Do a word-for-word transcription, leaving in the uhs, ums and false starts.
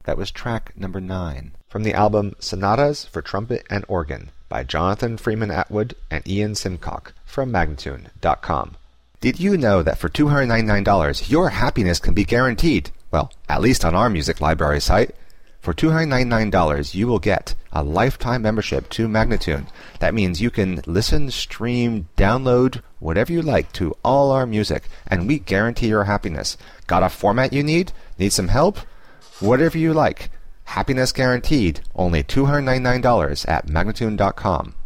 That was track number nine. From the album Sonatas for Trumpet and Organ by Jonathan Freeman Atwood and Ian Simcock from Magnatune dot com. Did you know that for two hundred ninety-nine dollars your happiness can be guaranteed? Well, at least on our music library site. For two hundred ninety-nine dollars you will get a lifetime membership to Magnatune. That means you can listen, stream, download, whatever you like to all our music, and we guarantee your happiness. Got a format you need? Need some help? Whatever you like. Happiness guaranteed. Only two hundred ninety-nine dollars at Magnatune dot com.